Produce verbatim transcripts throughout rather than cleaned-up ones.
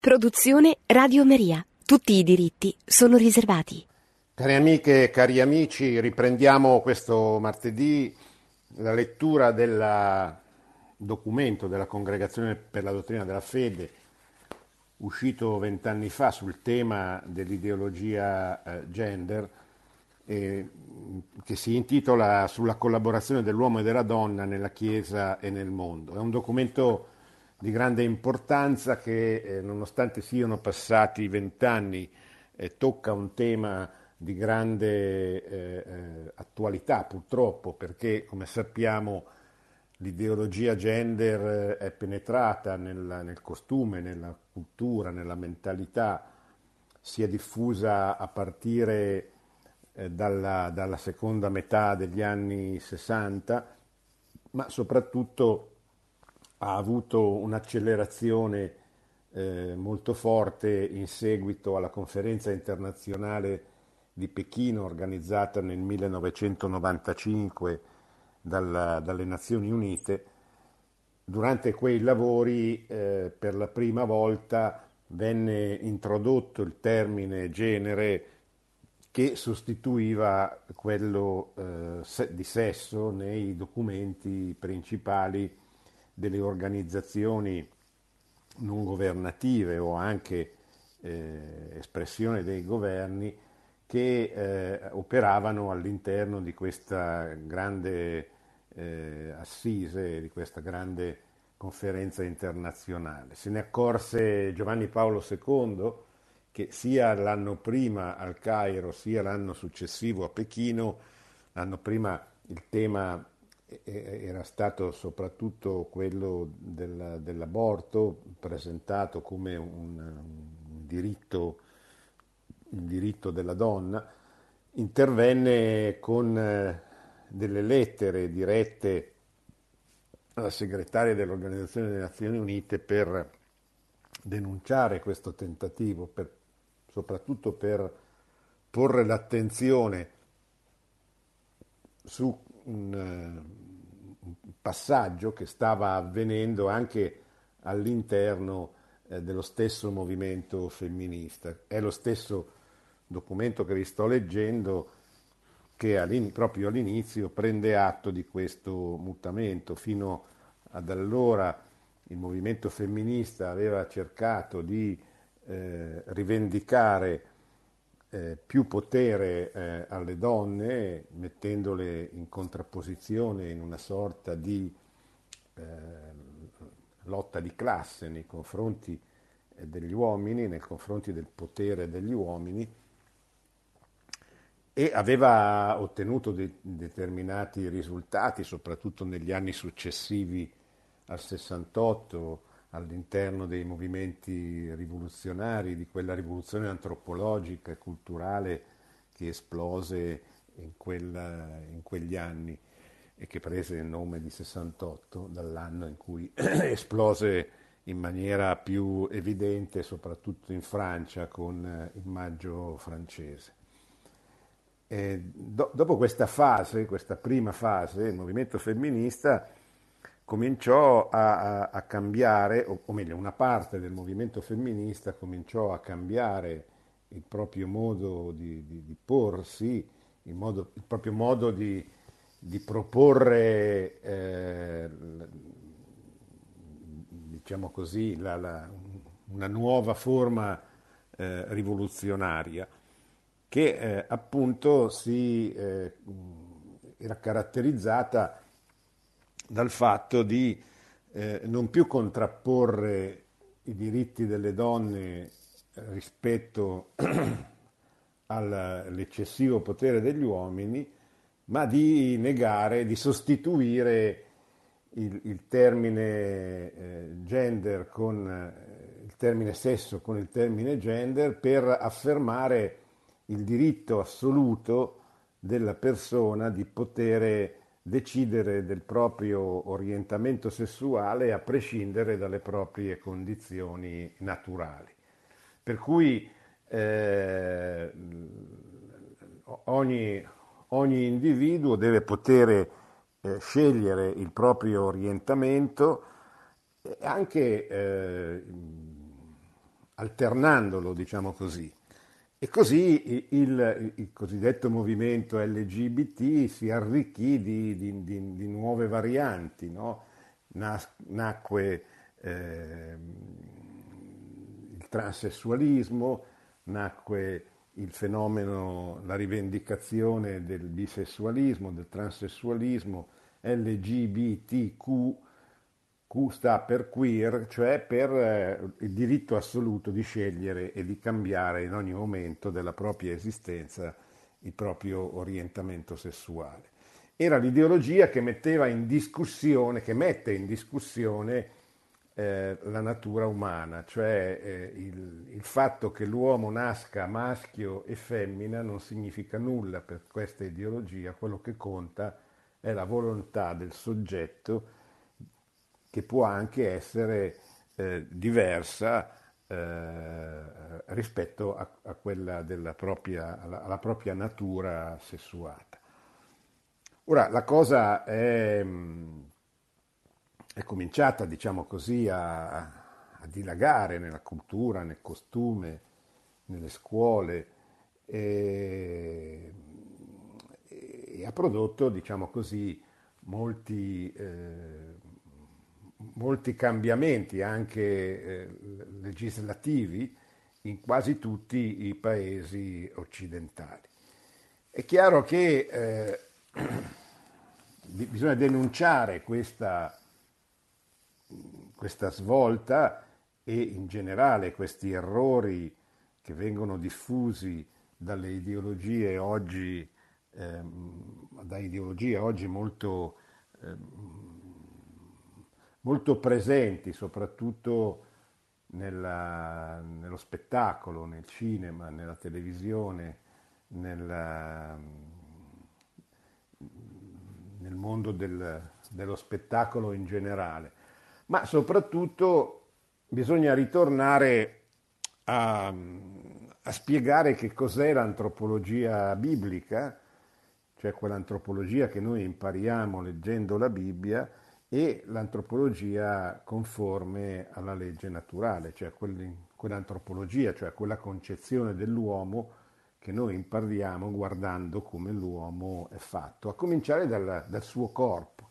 Produzione Radio Maria. Tutti i diritti sono riservati. Cari amiche e cari amici, riprendiamo questo martedì la lettura del documento della Congregazione per la Dottrina della Fede, uscito vent'anni fa sul tema dell'ideologia eh, gender, eh, che si intitola Sulla collaborazione dell'uomo e della donna nella Chiesa e nel mondo. È un documento di grande importanza che, eh, nonostante siano passati vent'anni, eh, tocca un tema di grande eh, eh, attualità, purtroppo, perché, come sappiamo, l'ideologia gender è penetrata nel, nel costume, nella cultura, nella mentalità, si è diffusa a partire eh, dalla, dalla seconda metà degli anni sessanta, ma soprattutto ha avuto un'accelerazione eh, molto forte in seguito alla conferenza internazionale di Pechino organizzata nel millenovecentonovantacinque dalla, dalle Nazioni Unite. Durante quei lavori eh, per la prima volta venne introdotto il termine genere che sostituiva quello eh, di sesso nei documenti principali delle organizzazioni non governative o anche eh, espressione dei governi che eh, operavano all'interno di questa grande eh, assise, di questa grande conferenza internazionale. Se ne accorse Giovanni Paolo secondo, che sia l'anno prima al Cairo sia l'anno successivo a Pechino, l'anno prima il tema era stato soprattutto quello del, dell'aborto, presentato come un, un diritto, un diritto della donna. Intervenne con eh, delle lettere dirette alla segretaria dell'Organizzazione delle Nazioni Unite per denunciare questo tentativo, per, soprattutto per porre l'attenzione su un, un passaggio che stava avvenendo anche all'interno eh, dello stesso movimento femminista. È lo stesso documento che vi sto leggendo che all'in- proprio all'inizio prende atto di questo mutamento. Fino ad allora il movimento femminista aveva cercato di eh, rivendicare eh, più potere eh, alle donne, mettendole in contrapposizione in una sorta di eh, lotta di classe nei confronti eh, degli uomini, nei confronti del potere degli uomini, e aveva ottenuto de- determinati risultati, soprattutto negli anni successivi al sessantotto, all'interno dei movimenti rivoluzionari, di quella rivoluzione antropologica e culturale che esplose in, quella, in quegli anni e che prese il nome di sessantotto, dall'anno in cui esplose in maniera più evidente, soprattutto in Francia, con il Maggio francese. E do- dopo questa fase, questa prima fase, il movimento femminista cominciò a, a- a cambiare, o, o meglio, una parte del movimento femminista cominciò a cambiare il proprio modo di, di- di porsi, il, modo- il proprio modo di, di proporre, eh, l- diciamo così, la- la- una nuova forma eh, rivoluzionaria che eh, appunto si, eh, era caratterizzata dal fatto di eh, non più contrapporre i diritti delle donne rispetto all'eccessivo potere degli uomini, ma di negare, di sostituire il, il termine eh, gender con eh, il termine sesso con il termine gender per affermare il diritto assoluto della persona di poter decidere del proprio orientamento sessuale a prescindere dalle proprie condizioni naturali. Per cui eh, ogni, ogni individuo deve poter eh, scegliere il proprio orientamento e anche eh, alternandolo, diciamo così. E così il, il cosiddetto movimento L G B T si arricchì di, di- di- di nuove varianti, no? Nas- nacque eh, il transessualismo, nacque il fenomeno, la rivendicazione del bisessualismo, del transessualismo, L G B T Q, Q sta per queer, cioè per eh, il diritto assoluto di scegliere e di cambiare in ogni momento della propria esistenza il proprio orientamento sessuale. Era l'ideologia che metteva in discussione, che mette in discussione eh, la natura umana, cioè eh, il, il fatto che l'uomo nasca maschio e femmina non significa nulla per questa ideologia, quello che conta è la volontà del soggetto che può anche essere eh, diversa eh, rispetto a, a quella della propria, alla, alla propria natura sessuata. Ora, la cosa è, mh, è cominciata, diciamo così, a, a dilagare nella cultura, nel costume, nelle scuole e, e ha prodotto, diciamo così, molti, eh, molti cambiamenti anche eh, legislativi in quasi tutti i paesi occidentali. È chiaro che eh, bisogna denunciare questa, questa svolta e in generale questi errori che vengono diffusi dalle ideologie oggi, ehm, da ideologie oggi molto, ehm, molto presenti, soprattutto nella- nello spettacolo, nel cinema, nella televisione, nella- nel mondo del- dello spettacolo in generale. Ma soprattutto bisogna ritornare a, a spiegare che cos'è l'antropologia biblica, cioè quell'antropologia che noi impariamo leggendo la Bibbia, e l'antropologia conforme alla legge naturale, cioè quell- quell'antropologia, cioè quella concezione dell'uomo che noi impariamo guardando come l'uomo è fatto, a cominciare dal, dal suo corpo,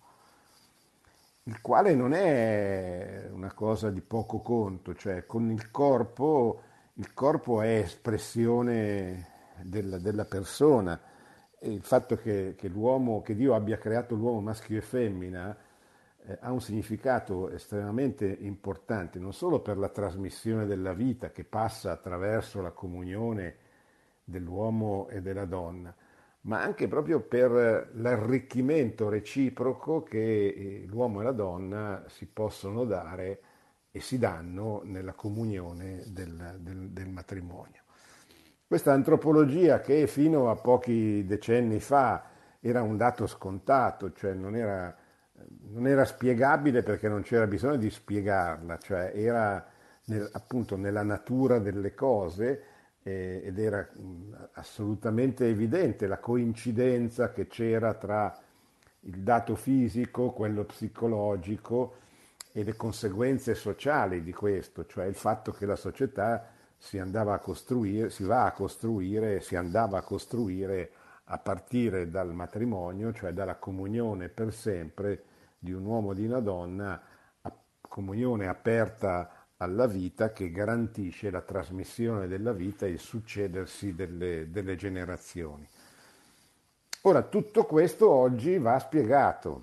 il quale non è una cosa di poco conto, cioè con il corpo, il corpo è espressione della, della persona. E il fatto che, che l'uomo, che Dio abbia creato l'uomo maschio e femmina eh, ha un significato estremamente importante, non solo per la trasmissione della vita che passa attraverso la comunione dell'uomo e della donna, ma anche proprio per l'arricchimento reciproco che eh, l'uomo e la donna si possono dare e si danno nella comunione del, del- del matrimonio. Questa antropologia che fino a pochi decenni fa era un dato scontato, cioè non era, non era spiegabile perché non c'era bisogno di spiegarla, cioè era nel- appunto nella natura delle cose eh, ed era mh, assolutamente evidente la coincidenza che c'era tra il dato fisico, quello psicologico e le conseguenze sociali di questo, cioè il fatto che la società si andava a costruire, si va a costruire, si andava a costruire a partire dal matrimonio, cioè dalla comunione per sempre di un uomo e di una donna, a- comunione aperta alla vita che garantisce la trasmissione della vita e il succedersi delle, delle generazioni. Ora, tutto questo oggi va spiegato,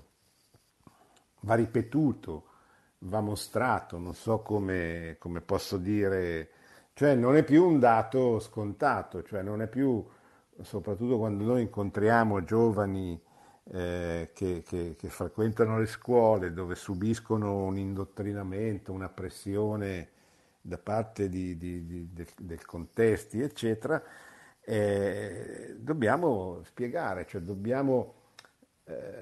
va ripetuto, va mostrato, non so come, come posso dire, cioè non è più un dato scontato, cioè non è più, soprattutto quando noi incontriamo giovani eh, che, che- che frequentano le scuole dove subiscono un indottrinamento, una pressione da parte di- di- di- del, del contesti, eccetera, eh, dobbiamo spiegare, cioè dobbiamo eh,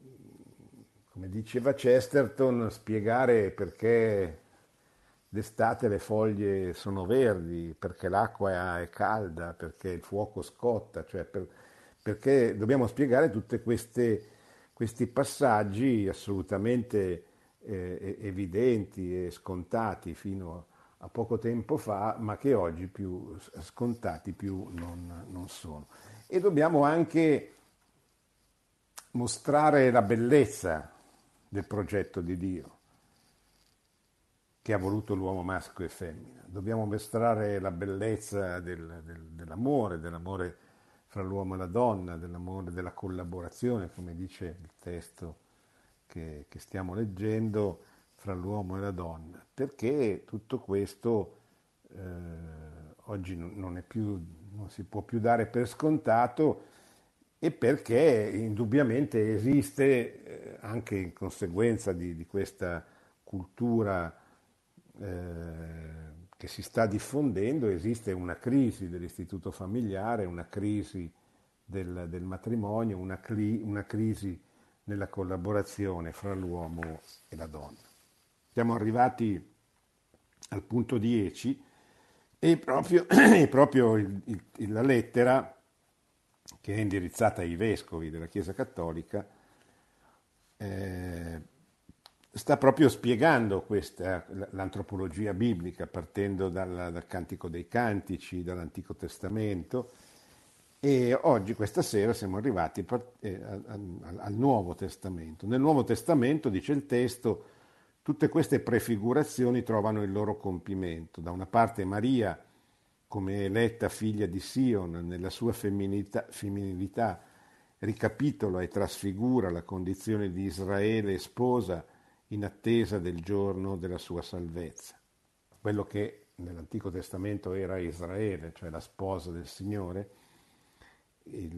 come diceva Chesterton, spiegare perché d'estate le foglie sono verdi, perché l'acqua è calda, perché il fuoco scotta, cioè per- perché dobbiamo spiegare tutti questi passaggi assolutamente eh, evidenti e scontati fino a poco tempo fa, ma che oggi più scontati più non, non sono. E dobbiamo anche mostrare la bellezza del progetto di Dio che ha voluto l'uomo maschio e femmina. Dobbiamo mostrare la bellezza del, del, dell'amore, dell'amore fra l'uomo e la donna, dell'amore, della collaborazione, come dice il testo che, che stiamo leggendo, fra l'uomo e la donna, perché tutto questo eh, oggi non, è più, non si può più dare per scontato e perché indubbiamente esiste, eh, anche in conseguenza di, di questa cultura eh, che si sta diffondendo, esiste una crisi dell'istituto familiare, una crisi del, del matrimonio, una, cli, una crisi nella collaborazione fra l'uomo e la donna. Siamo arrivati al punto dieci e proprio, proprio il, il, la lettera, che è indirizzata ai vescovi della Chiesa Cattolica, eh, sta proprio spiegando questa, l'antropologia biblica, partendo dal, dal Cantico dei Cantici, dall'Antico Testamento, e oggi, questa sera, siamo arrivati per, eh, al, al Nuovo Testamento. Nel Nuovo Testamento, dice il testo, tutte queste prefigurazioni trovano il loro compimento. Da una parte Maria, come eletta figlia di Sion, nella sua femminilità, femminilità ricapitola e trasfigura la condizione di Israele sposa in attesa del giorno della sua salvezza. Quello che nell'Antico Testamento era Israele, cioè la sposa del Signore, il,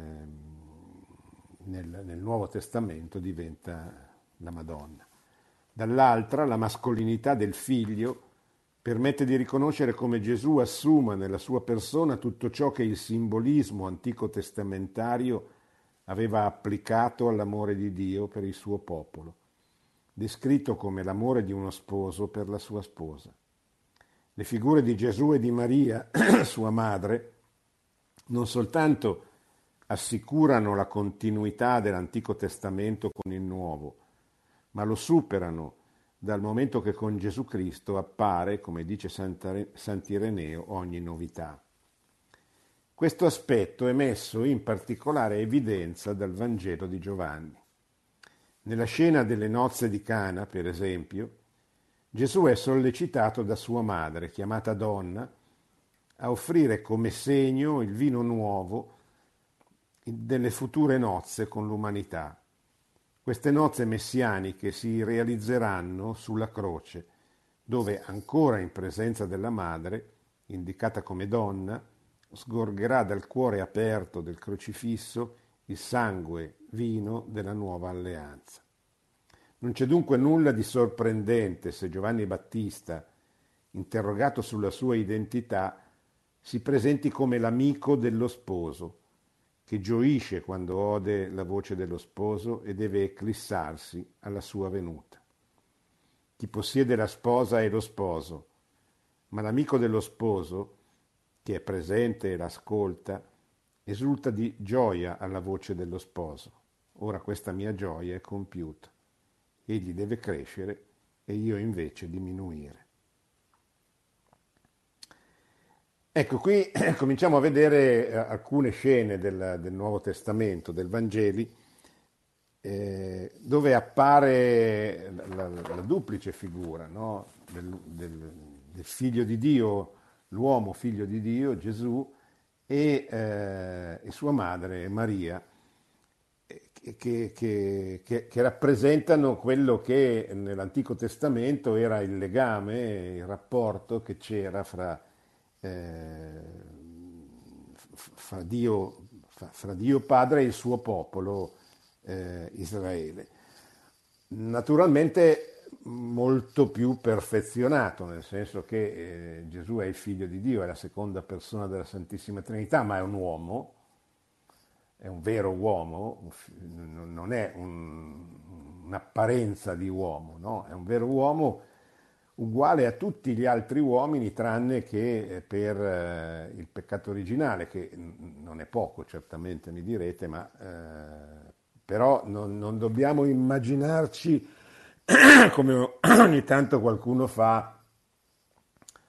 nel, nel Nuovo Testamento diventa la Madonna. Dall'altra, la mascolinità del figlio permette di riconoscere come Gesù assuma nella sua persona tutto ciò che il simbolismo antico testamentario aveva applicato all'amore di Dio per il suo popolo, descritto come l'amore di uno sposo per la sua sposa. Le figure di Gesù e di Maria, sua madre, non soltanto assicurano la continuità dell'Antico Testamento con il Nuovo, ma lo superano dal momento che con Gesù Cristo appare, come dice Sant'Ireneo, ogni novità. Questo aspetto è messo in particolare evidenza dal Vangelo di Giovanni. Nella scena delle nozze di Cana, per esempio, Gesù è sollecitato da sua madre, chiamata donna, a offrire come segno il vino nuovo delle future nozze con l'umanità. Queste nozze messianiche si realizzeranno sulla croce, dove ancora in presenza della madre, indicata come donna, sgorgerà dal cuore aperto del crocifisso il sangue vino della nuova alleanza. Non c'è dunque nulla di sorprendente se Giovanni Battista, interrogato sulla sua identità, si presenti come l'amico dello sposo, che gioisce quando ode la voce dello sposo e deve eclissarsi alla sua venuta. Chi possiede la sposa è lo sposo, ma l'amico dello sposo, che è presente e l'ascolta, esulta di gioia alla voce dello sposo. Ora questa mia gioia è compiuta. Egli deve crescere e io invece diminuire. Ecco, qui cominciamo a vedere alcune scene del, del Nuovo Testamento, del Vangeli, eh, dove appare la, la, la duplice figura, no? del, del, del figlio di Dio, l'uomo figlio di Dio, Gesù, e, eh, e sua madre Maria, che, che, che, che rappresentano quello che nell'Antico Testamento era il legame, il rapporto che c'era fra, eh, fra, Dio, fra, fra Dio Padre e il suo popolo eh, Israele. Naturalmente molto più perfezionato, nel senso che eh, Gesù è il figlio di Dio, è la seconda persona della Santissima Trinità, ma è un uomo, è un vero uomo, non è un, un'apparenza di uomo, no? È un vero uomo uguale a tutti gli altri uomini, tranne che per eh, il peccato originale, che non è poco, certamente mi direte, ma eh, però non, non dobbiamo immaginarci come ogni tanto qualcuno fa,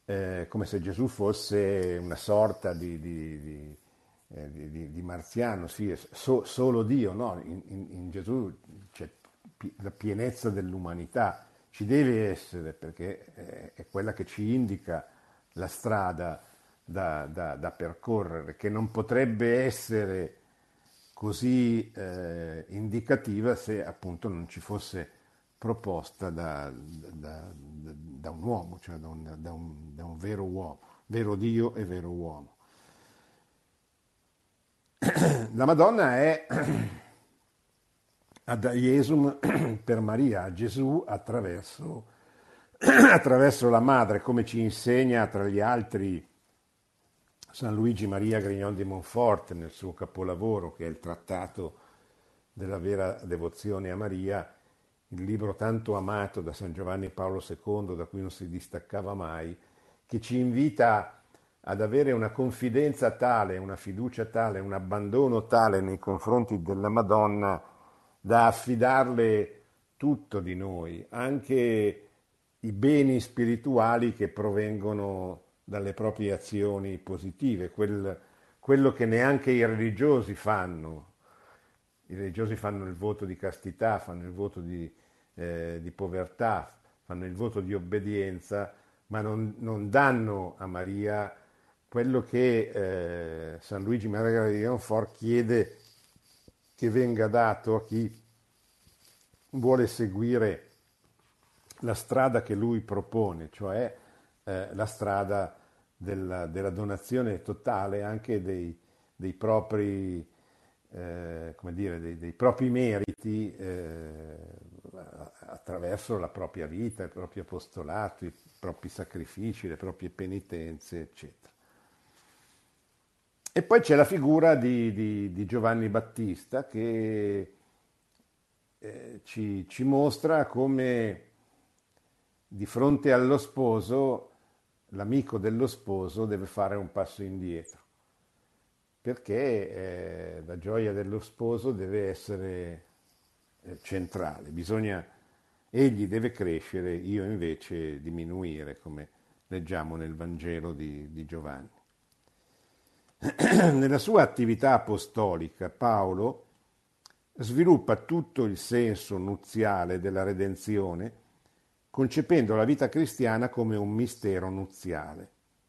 eh, come se Gesù fosse una sorta di, di- di- eh, di- di- di marziano, sì, è so- solo Dio, no? In, in- in Gesù c'è pi- la pienezza dell'umanità, ci deve essere perché eh, è quella che ci indica la strada da, da- da percorrere, che non potrebbe essere così eh, indicativa se appunto non ci fosse proposta da, da- da- da un uomo, cioè da un, da un- da un vero uomo, vero Dio e vero uomo. La Madonna è ad Iesum per Maria, a Gesù attraverso, attraverso la madre, come ci insegna tra gli altri San Luigi Maria Grignon di Montfort nel suo capolavoro, che è il trattato della vera devozione a Maria, il libro tanto amato da San Giovanni Paolo secondo, da cui non si distaccava mai, che ci invita ad avere una confidenza tale, una fiducia tale, un abbandono tale nei confronti della Madonna da affidarle tutto di noi, anche i beni spirituali che provengono dalle proprie azioni positive, quel- quello che neanche i religiosi fanno. I religiosi fanno il voto di castità, fanno il voto di, eh, di povertà, fanno il voto di obbedienza, ma non, non danno a Maria quello che eh, San Luigi Maria di Montfort chiede che venga dato a chi vuole seguire la strada che lui propone, cioè eh, la strada della, della donazione totale anche dei, dei propri, eh, come dire, dei, dei propri meriti eh, attraverso la propria vita, il proprio apostolato, i propri sacrifici, le proprie penitenze, eccetera. E poi c'è la figura di, di- di Giovanni Battista che eh, ci, ci mostra come di fronte allo sposo, l'amico dello sposo deve fare un passo indietro, perché eh, la gioia dello sposo deve essere eh, centrale. Bisogna, egli deve crescere, io invece diminuire, come leggiamo nel Vangelo di, di Giovanni. Nella sua attività apostolica, Paolo sviluppa tutto il senso nuziale della redenzione, concependo la vita cristiana come un mistero nuziale.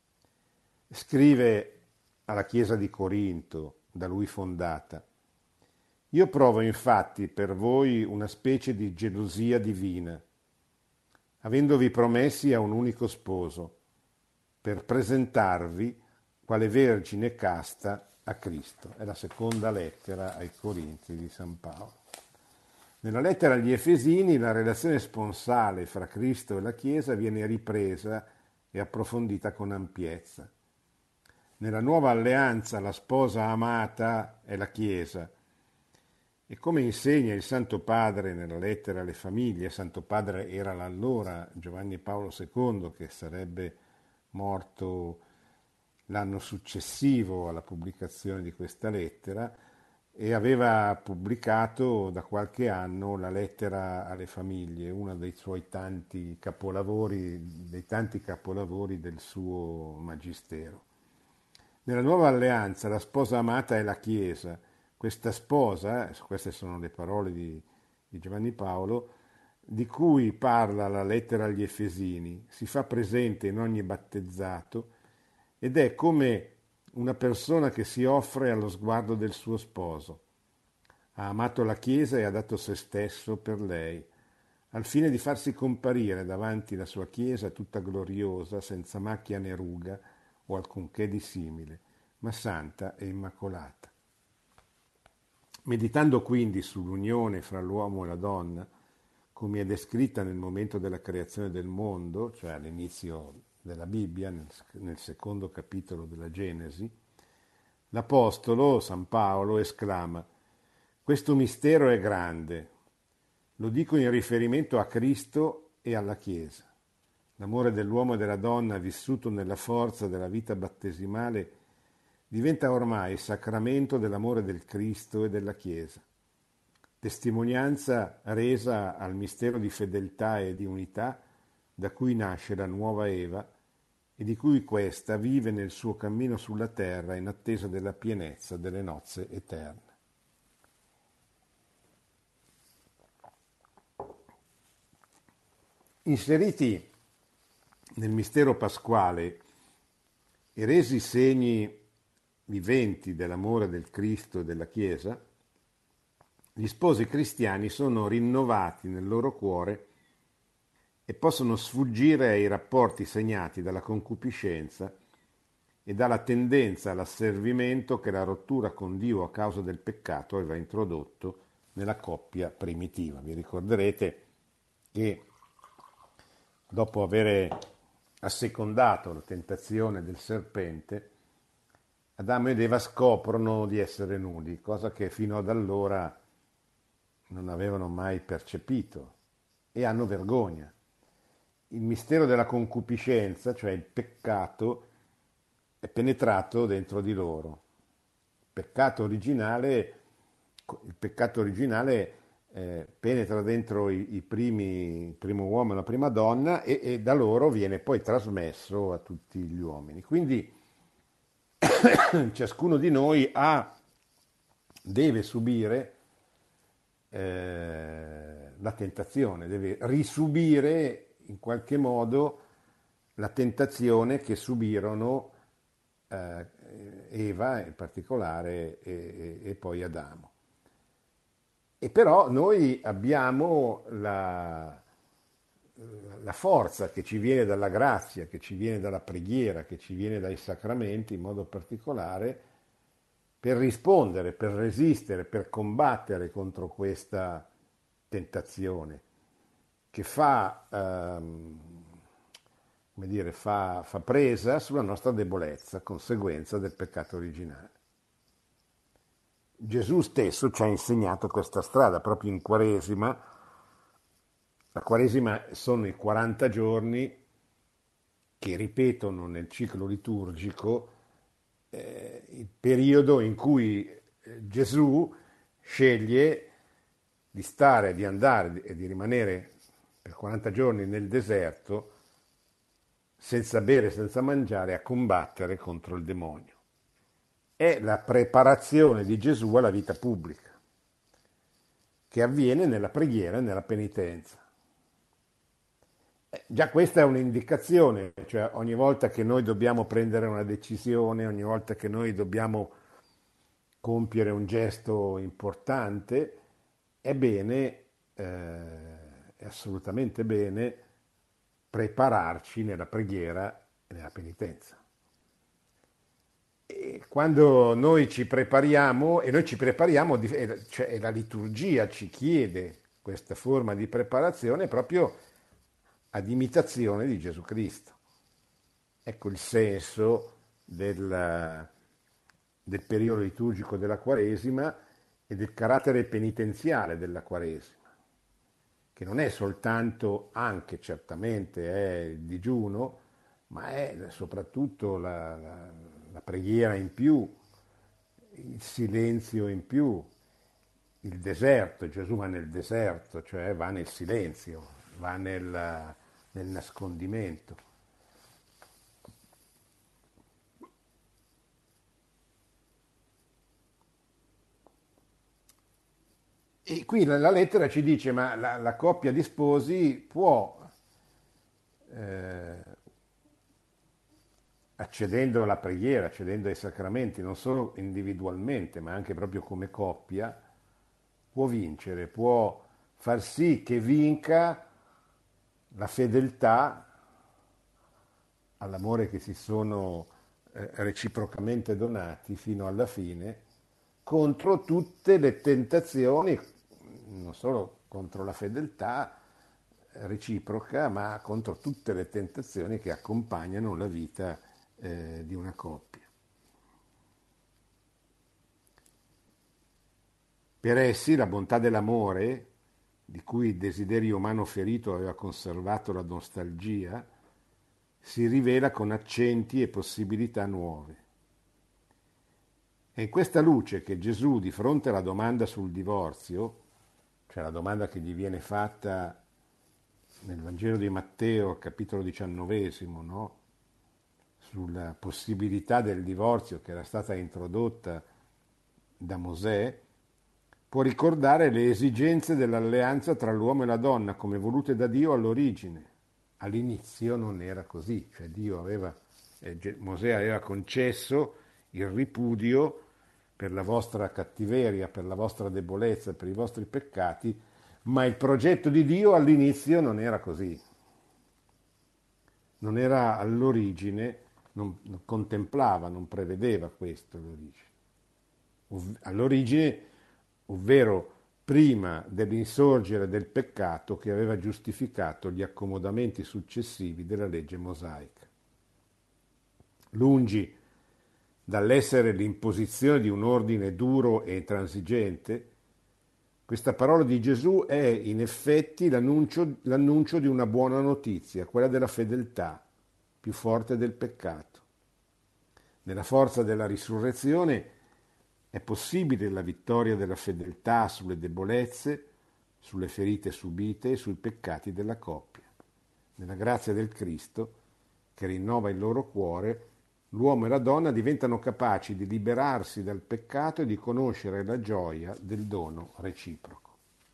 Scrive alla Chiesa di Corinto, da lui fondata: io provo infatti per voi una specie di gelosia divina, avendovi promessi a un unico sposo, per presentarvi quale vergine casta a Cristo. È la seconda lettera ai Corinzi di San Paolo. Nella lettera agli Efesini la relazione sponsale fra Cristo e la Chiesa viene ripresa e approfondita con ampiezza. Nella nuova alleanza la sposa amata è la Chiesa e come insegna il Santo Padre nella lettera alle famiglie, Santo Padre era l'allora Giovanni Paolo secondo, che sarebbe morto l'anno successivo alla pubblicazione di questa lettera, e aveva pubblicato da qualche anno la lettera alle famiglie, uno dei suoi tanti capolavori, dei tanti capolavori del suo magistero. Nella nuova alleanza la sposa amata è la Chiesa. Questa sposa, queste sono le parole di, di Giovanni Paolo, di cui parla la lettera agli Efesini, si fa presente in ogni battezzato ed è come una persona che si offre allo sguardo del suo sposo. Ha amato la Chiesa e ha dato se stesso per lei, al fine di farsi comparire davanti la sua Chiesa tutta gloriosa, senza macchia né ruga o alcunché di simile, ma santa e immacolata. Meditando quindi sull'unione fra l'uomo e la donna, come è descritta nel momento della creazione del mondo, cioè all'inizio della Bibbia, nel, nel secondo capitolo della Genesi, l'Apostolo San Paolo esclama: questo mistero è grande, lo dico in riferimento a Cristo e alla Chiesa. L'amore dell'uomo e della donna vissuto nella forza della vita battesimale diventa ormai sacramento dell'amore del Cristo e della Chiesa, testimonianza resa al mistero di fedeltà e di unità da cui nasce la nuova Eva e di cui questa vive nel suo cammino sulla terra in attesa della pienezza delle nozze eterne. Inseriti nel mistero pasquale e resi segni viventi dell'amore del Cristo e della Chiesa, gli sposi cristiani sono rinnovati nel loro cuore e possono sfuggire ai rapporti segnati dalla concupiscenza e dalla tendenza all'asservimento che la rottura con Dio a causa del peccato aveva introdotto nella coppia primitiva. Vi ricorderete che dopo aver assecondato la tentazione del serpente, Adamo ed Eva scoprono di essere nudi, cosa che fino ad allora non avevano mai percepito, e hanno vergogna. Il mistero della concupiscenza, cioè il peccato, è penetrato dentro di loro. Il peccato originale, il peccato originale eh, penetra dentro i, i primi, il primo uomo e la prima donna e, e da loro viene poi trasmesso a tutti gli uomini. Quindi ciascuno di noi ha, deve subire eh, la tentazione, deve risubire in qualche modo la tentazione che subirono eh, Eva in particolare e, e, e poi Adamo. E però noi abbiamo la, la forza che ci viene dalla grazia, che ci viene dalla preghiera, che ci viene dai sacramenti in modo particolare, per rispondere, per resistere, per combattere contro questa tentazione che fa, ehm, come dire, fa, fa presa sulla nostra debolezza, conseguenza del peccato originale. Gesù stesso ci ha insegnato questa strada proprio in Quaresima. La Quaresima sono i quaranta giorni che ripetono nel ciclo liturgico eh, il periodo in cui Gesù sceglie di stare, di andare e di rimanere per quaranta giorni nel deserto senza bere, senza mangiare, a combattere contro il demonio. È la preparazione di Gesù alla vita pubblica, che avviene nella preghiera e nella penitenza. Già questa è un'indicazione, cioè ogni volta che noi dobbiamo prendere una decisione, ogni volta che noi dobbiamo compiere un gesto importante, è bene, eh, è assolutamente bene prepararci nella preghiera e nella penitenza. E quando noi ci prepariamo, e noi ci prepariamo, cioè la liturgia ci chiede questa forma di preparazione proprio ad imitazione di Gesù Cristo. Ecco il senso del, del periodo liturgico della Quaresima e del carattere penitenziale della Quaresima, che non è soltanto, anche certamente è il digiuno, ma è soprattutto la, la, la preghiera in più, il silenzio in più, il deserto. Gesù va nel deserto, cioè va nel silenzio, va nel, nel nascondimento. E qui la, la lettera ci dice, ma la, la coppia di sposi può, eh, accedendo alla preghiera, accedendo ai sacramenti, non solo individualmente, ma anche proprio come coppia, può vincere, può far sì che vinca la fedeltà all'amore che si sono eh, reciprocamente donati fino alla fine, contro tutte le tentazioni, non solo contro la fedeltà reciproca, ma contro tutte le tentazioni che accompagnano la vita eh, di una coppia. Per essi la bontà dell'amore, di cui il desiderio umano ferito aveva conservato la nostalgia, si rivela con accenti e possibilità nuove. È in questa luce che Gesù, di fronte alla domanda sul divorzio, cioè la domanda che gli viene fatta nel Vangelo di Matteo, capitolo diciannovesimo, no? sulla possibilità del divorzio che era stata introdotta da Mosè, può ricordare le esigenze dell'alleanza tra l'uomo e la donna come volute da Dio all'origine. All'inizio non era così, cioè Dio aveva, eh, Mosè aveva concesso il ripudio per la vostra cattiveria, per la vostra debolezza, per i vostri peccati, ma il progetto di Dio all'inizio non era così. Non era all'origine, non, non contemplava, non prevedeva questo all'origine. Ov- all'origine, ovvero prima dell'insorgere del peccato che aveva giustificato gli accomodamenti successivi della legge mosaica. Lungi dall'essere l'imposizione di un ordine duro e intransigente, questa parola di Gesù è in effetti l'annuncio, l'annuncio di una buona notizia, quella della fedeltà, più forte del peccato. Nella forza della risurrezione è possibile la vittoria della fedeltà sulle debolezze, sulle ferite subite e sui peccati della coppia. Nella grazia del Cristo, che rinnova il loro cuore, l'uomo e la donna diventano capaci di liberarsi dal peccato e di conoscere la gioia del dono reciproco.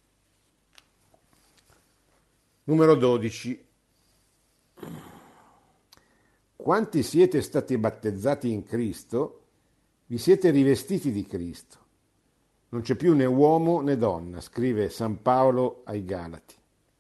Numero dodici. Quanti siete stati battezzati in Cristo, vi siete rivestiti di Cristo. Non c'è più né uomo né donna, scrive San Paolo ai Galati.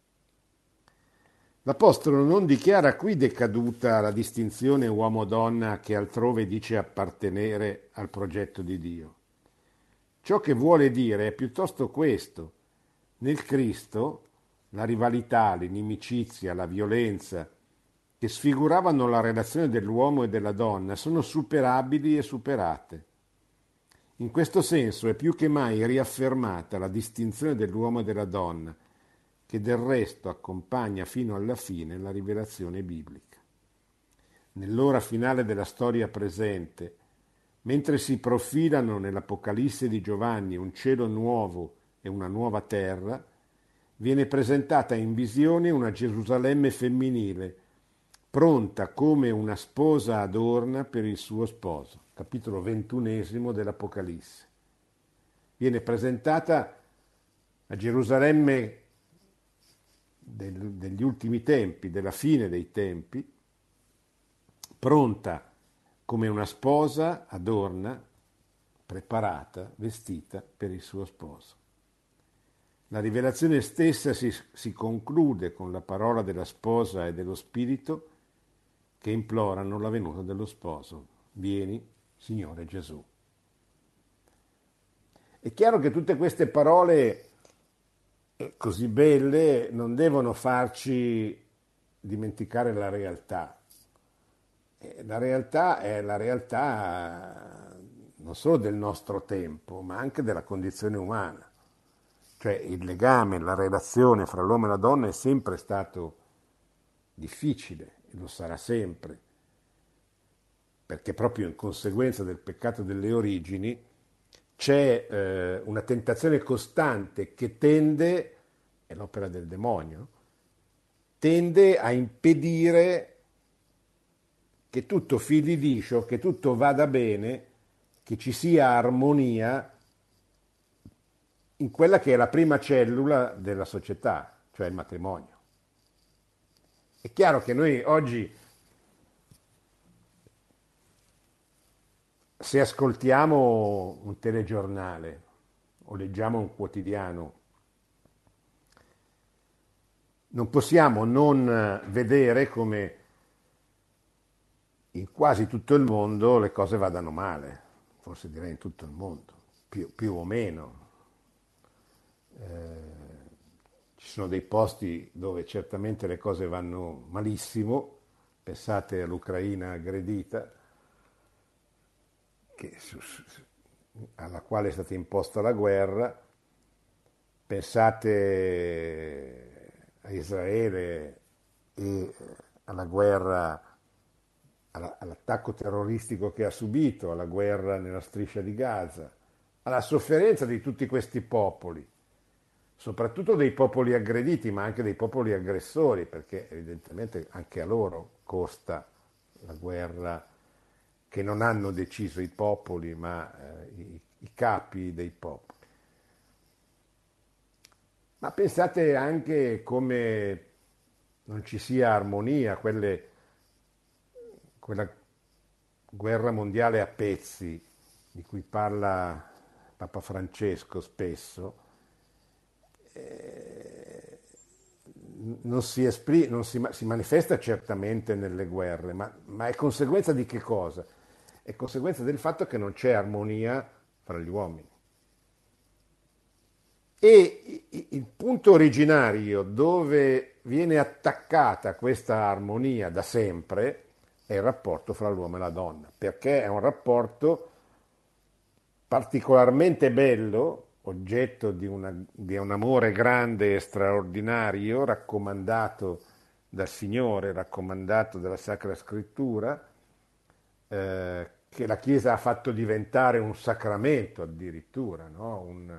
L'Apostolo non dichiara qui decaduta la distinzione uomo-donna che altrove dice appartenere al progetto di Dio. Ciò che vuole dire è piuttosto questo. Nel Cristo la rivalità, l'inimicizia, la violenza che sfiguravano la relazione dell'uomo e della donna sono superabili e superate. In questo senso è più che mai riaffermata la distinzione dell'uomo e della donna, che del resto accompagna fino alla fine la rivelazione biblica. Nell'ora finale della storia presente, mentre si profilano nell'Apocalisse di Giovanni un cielo nuovo e una nuova terra, viene presentata in visione una Gerusalemme femminile, pronta come una sposa adorna per il suo sposo. Capitolo ventunesimo dell'Apocalisse. Viene presentata la Gerusalemme del, degli ultimi tempi, della fine dei tempi, pronta come una sposa adorna, preparata, vestita per il suo sposo. La rivelazione stessa si, si conclude con la parola della sposa e dello spirito che implorano la venuta dello sposo. Vieni, Signore Gesù. È chiaro che tutte queste parole così belle non devono farci dimenticare la realtà. La realtà è la realtà non solo del nostro tempo, ma anche della condizione umana. Cioè il legame, la relazione fra l'uomo e la donna è sempre stato difficile e lo sarà sempre, perché proprio in conseguenza del peccato delle origini c'è eh, una tentazione costante che tende, è l'opera del demonio, tende a impedire che tutto fili liscio, che tutto vada bene, che ci sia armonia in quella che è la prima cellula della società, cioè il matrimonio. È chiaro che noi oggi, se ascoltiamo un telegiornale o leggiamo un quotidiano, non possiamo non vedere come in quasi tutto il mondo le cose vadano male, forse direi in tutto il mondo, più, più o meno. Eh, ci sono dei posti dove certamente le cose vanno malissimo, pensate all'Ucraina aggredita, che, su, su, alla quale è stata imposta la guerra, pensate a Israele e alla guerra, alla, all'attacco terroristico che ha subito, alla guerra nella striscia di Gaza, alla sofferenza di tutti questi popoli, soprattutto dei popoli aggrediti, ma anche dei popoli aggressori, perché evidentemente anche a loro costa la guerra che non hanno deciso i popoli, ma eh, i, i capi dei popoli. Ma pensate anche come non ci sia armonia, quelle, quella guerra mondiale a pezzi di cui parla Papa Francesco spesso, eh, non si, esprime, non si, si manifesta certamente nelle guerre, ma, ma è conseguenza di che cosa? È conseguenza del fatto che non c'è armonia fra gli uomini. E il punto originario dove viene attaccata questa armonia da sempre è il rapporto fra l'uomo e la donna, perché è un rapporto particolarmente bello, oggetto di, una, di un amore grande e straordinario, raccomandato dal Signore, raccomandato dalla Sacra Scrittura, eh, che la Chiesa ha fatto diventare un sacramento addirittura, no? Un,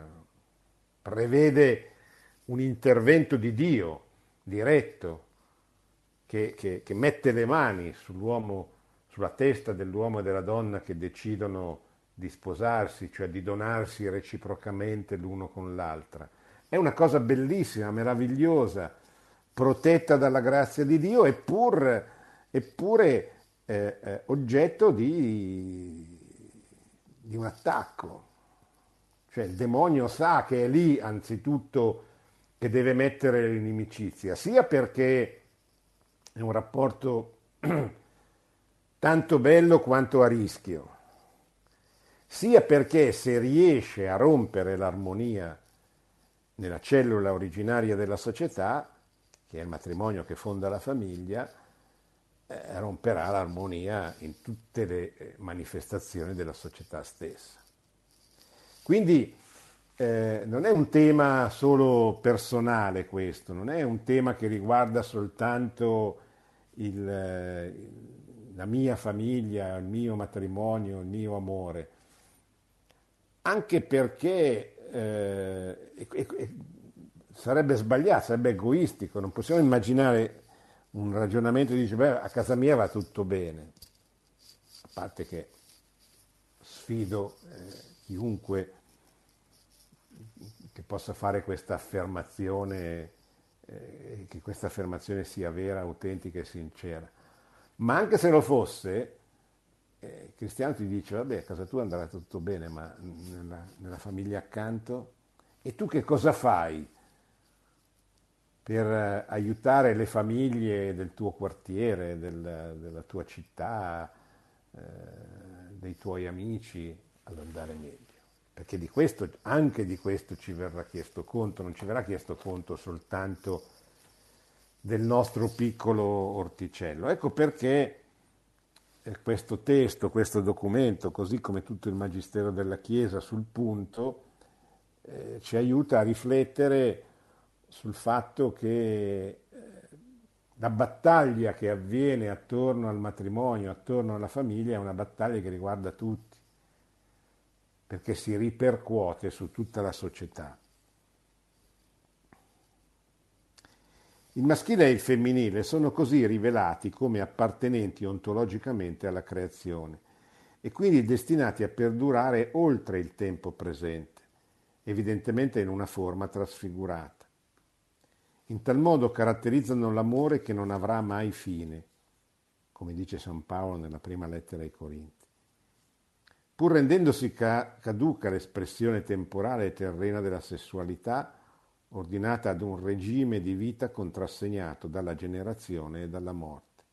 prevede un intervento di Dio diretto che, che, che mette le mani sull'uomo, sulla testa dell'uomo e della donna che decidono di sposarsi, cioè di donarsi reciprocamente l'uno con l'altra. È una cosa bellissima, meravigliosa, protetta dalla grazia di Dio, eppur, eppure eh, eh, oggetto di, di un attacco. Cioè il demonio sa che è lì anzitutto che deve mettere l'inimicizia, sia perché è un rapporto tanto bello quanto a rischio, sia perché se riesce a rompere l'armonia nella cellula originaria della società, che è il matrimonio che fonda la famiglia, eh, romperà l'armonia in tutte le manifestazioni della società stessa. Quindi eh, non è un tema solo personale questo, non è un tema che riguarda soltanto il, eh, la mia famiglia, il mio matrimonio, il mio amore, anche perché eh, e, e, sarebbe sbagliato, sarebbe egoistico, non possiamo immaginare un ragionamento che dice, beh, a casa mia va tutto bene, a parte che sfido eh, chiunque che possa fare questa affermazione, eh, che questa affermazione sia vera, autentica e sincera. Ma anche se lo fosse, eh, il cristiano ti dice, vabbè, a casa tua andrà tutto bene, ma nella, nella famiglia accanto? E tu che cosa fai per eh, aiutare le famiglie del tuo quartiere, del, della tua città, eh, dei tuoi amici ad andare meglio? Perché di questo, anche di questo ci verrà chiesto conto, non ci verrà chiesto conto soltanto del nostro piccolo orticello. Ecco perché questo testo, questo documento, così come tutto il Magistero della Chiesa sul punto, eh, ci aiuta a riflettere sul fatto che eh, la battaglia che avviene attorno al matrimonio, attorno alla famiglia, è una battaglia che riguarda tutti, perché si ripercuote su tutta la società. Il maschile e il femminile sono così rivelati come appartenenti ontologicamente alla creazione e quindi destinati a perdurare oltre il tempo presente, evidentemente in una forma trasfigurata. In tal modo caratterizzano l'amore che non avrà mai fine, come dice San Paolo nella prima lettera ai Corinti. Pur rendendosi caduca l'espressione temporale e terrena della sessualità, ordinata ad un regime di vita contrassegnato dalla generazione e dalla morte.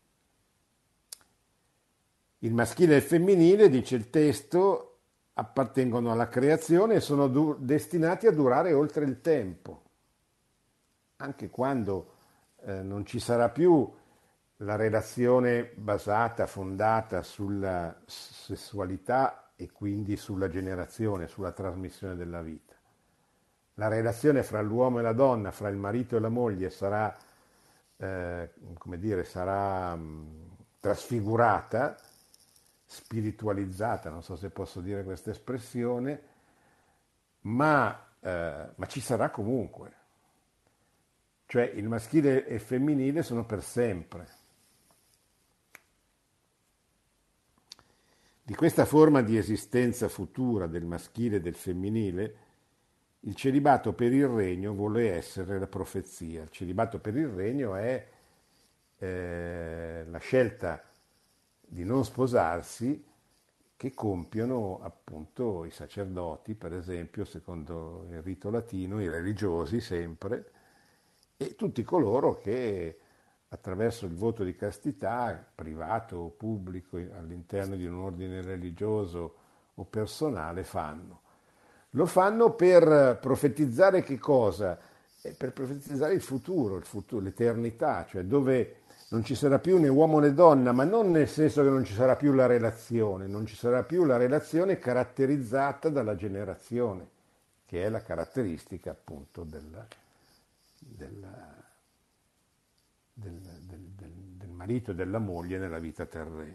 Il maschile e il femminile, dice il testo, appartengono alla creazione e sono du- destinati a durare oltre il tempo, anche quando eh, non ci sarà più la relazione basata, fondata sulla sessualità e quindi sulla generazione, sulla trasmissione della vita. La relazione fra l'uomo e la donna, fra il marito e la moglie sarà, eh, come dire, sarà mh, trasfigurata, spiritualizzata, non so se posso dire questa espressione, ma, eh, ma ci sarà comunque. Cioè il maschile e il femminile sono per sempre. Di questa forma di esistenza futura del maschile e del femminile, il celibato per il regno vuole essere la profezia. Il celibato per il regno è eh, la scelta di non sposarsi che compiono appunto i sacerdoti, per esempio, secondo il rito latino, i religiosi sempre, e tutti coloro che attraverso il voto di castità, privato o pubblico, all'interno di un ordine religioso o personale, fanno. Lo fanno per profetizzare che cosa? Eh, Per profetizzare il futuro, il futuro, l'eternità, cioè dove non ci sarà più né uomo né donna, ma non nel senso che non ci sarà più la relazione, non ci sarà più la relazione caratterizzata dalla generazione, che è la caratteristica appunto della, della, del, del, del, del marito e della moglie nella vita terrena.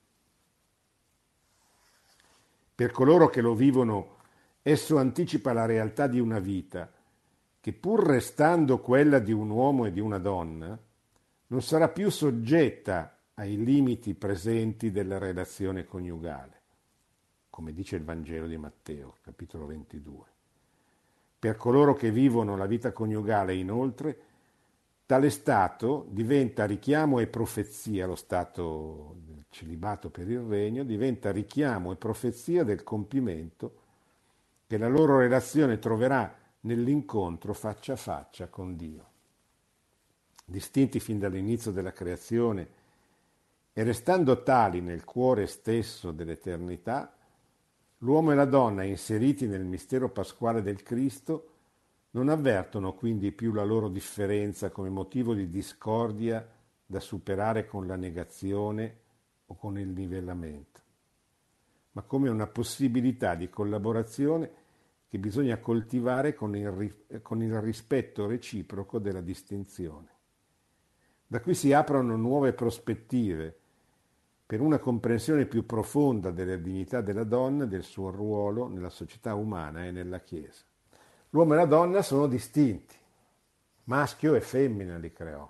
Per coloro che lo vivono, esso anticipa la realtà di una vita che, pur restando quella di un uomo e di una donna, non sarà più soggetta ai limiti presenti della relazione coniugale, come dice il Vangelo di Matteo, capitolo ventidue. Per coloro che vivono la vita coniugale, inoltre, tale stato diventa richiamo e profezia, lo stato del celibato per il regno, diventa richiamo e profezia del compimento che la loro relazione troverà nell'incontro faccia a faccia con Dio. Distinti fin dall'inizio della creazione e restando tali nel cuore stesso dell'eternità, l'uomo e la donna inseriti nel mistero pasquale del Cristo non avvertono quindi più la loro differenza come motivo di discordia da superare con la negazione o con il nivellamento, ma come una possibilità di collaborazione che bisogna coltivare con il, con il rispetto reciproco della distinzione. Da qui si aprono nuove prospettive per una comprensione più profonda della dignità della donna e del suo ruolo nella società umana e nella Chiesa. L'uomo e la donna sono distinti, maschio e femmina li creò.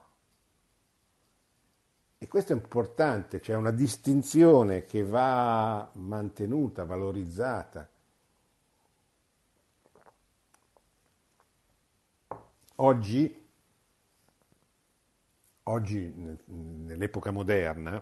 E questo è importante, c'è una distinzione che va mantenuta, valorizzata. Oggi, oggi nell'epoca moderna,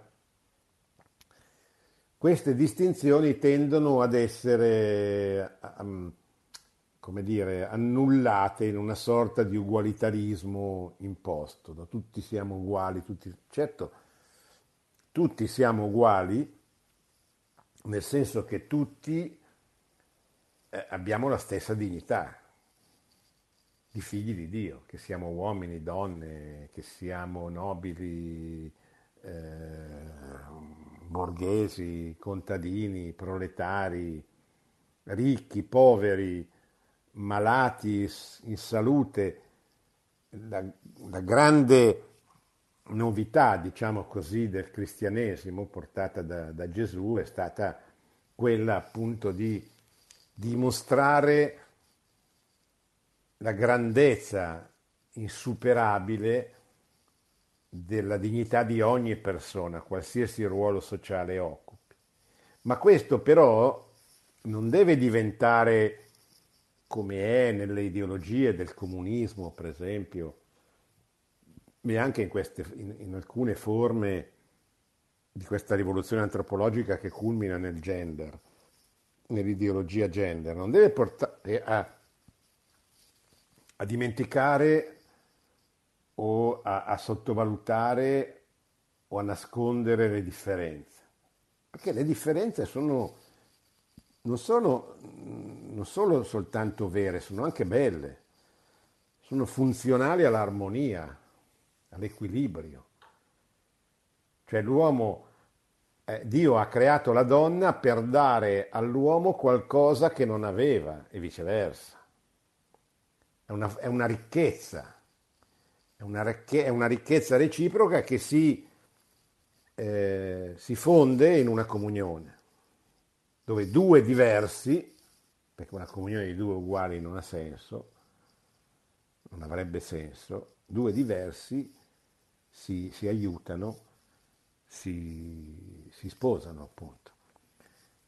queste distinzioni tendono ad essere, um, come dire, annullate in una sorta di ugualitarismo imposto. No? Tutti siamo uguali, tutti... certo, tutti siamo uguali, nel senso che tutti eh, abbiamo la stessa dignità di figli di Dio, che siamo uomini, donne, che siamo nobili, eh, borghesi, contadini, proletari, ricchi, poveri, malati, in salute. La, la grande novità, diciamo così, del cristianesimo portata da, da Gesù è stata quella appunto di dimostrare la grandezza insuperabile della dignità di ogni persona, qualsiasi ruolo sociale occupi. Ma questo però non deve diventare, come è nelle ideologie del comunismo, per esempio, e anche in, queste, in, in alcune forme di questa rivoluzione antropologica che culmina nel gender, nell'ideologia gender, non deve portare a, a dimenticare o a, a sottovalutare o a nascondere le differenze. Perché le differenze sono, non sono non solo soltanto vere, sono anche belle, sono funzionali all'armonia, all'equilibrio. Cioè l'uomo, eh, Dio ha creato la donna per dare all'uomo qualcosa che non aveva e viceversa. È una, è una ricchezza, è una, ricche, è una ricchezza reciproca che si, eh, si fonde in una comunione, dove due diversi, perché una comunione di due uguali non ha senso, non avrebbe senso, due diversi si, si aiutano, si, si sposano appunto.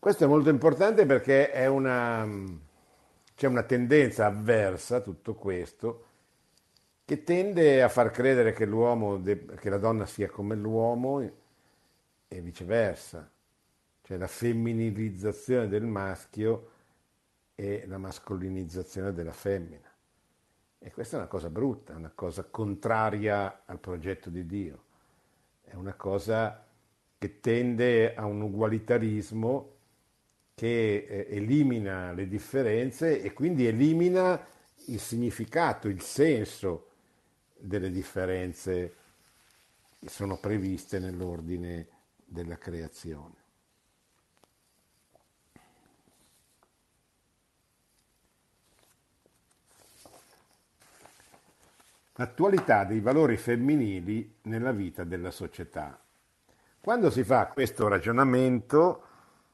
Questo è molto importante perché è una, c'è una tendenza avversa a tutto questo che tende a far credere che l'uomo, de- che la donna sia come l'uomo e viceversa, cioè la femminilizzazione del maschio e la mascolinizzazione della femmina. E questa è una cosa brutta, è una cosa contraria al progetto di Dio, è una cosa che tende a un ugualitarismo che eh, elimina le differenze e quindi elimina il significato, il senso delle differenze che sono previste nell'ordine della creazione. L'attualità dei valori femminili nella vita della società. Quando si fa questo ragionamento